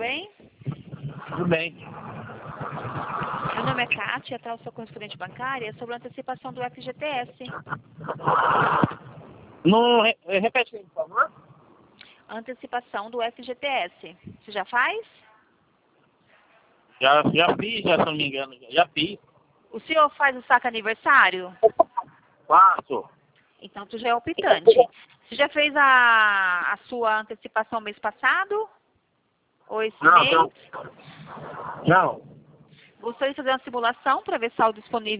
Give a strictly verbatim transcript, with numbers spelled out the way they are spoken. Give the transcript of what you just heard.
bem? Tudo bem. Meu nome é Kátia, tá? Eu sou correspondente bancária sobre a antecipação do F G T S. Não, re- repete aí, por favor. Antecipação do F G T S. Você já faz? Já, já fiz, já, se não me engano. Já, já fiz. O senhor faz o saque aniversário? Faço. Então tu já é optante. Você já fez a, a sua antecipação mês passado? Ou esse Não, mês? não. Não. Gostaria de fazer uma simulação para ver saldo disponível